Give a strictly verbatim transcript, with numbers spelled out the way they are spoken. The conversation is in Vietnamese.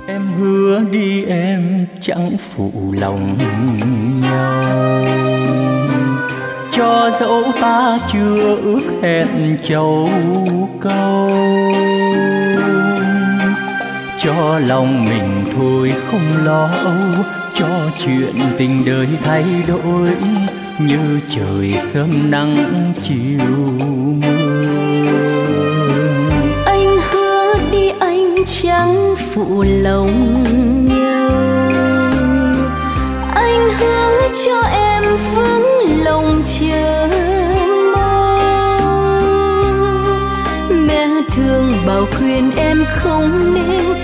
Em hứa đi em chẳng phụ lòng nhau, cho dẫu ta chưa ước hẹn châu câu, cho lòng mình thôi không lo âu, cho chuyện tình đời thay đổi như trời sớm nắng chiều mưa. Anh hứa đi anh chẳng phụ lòng nhau, anh hứa cho em vững lòng chờ mong. Mẹ thương bảo khuyên em không nên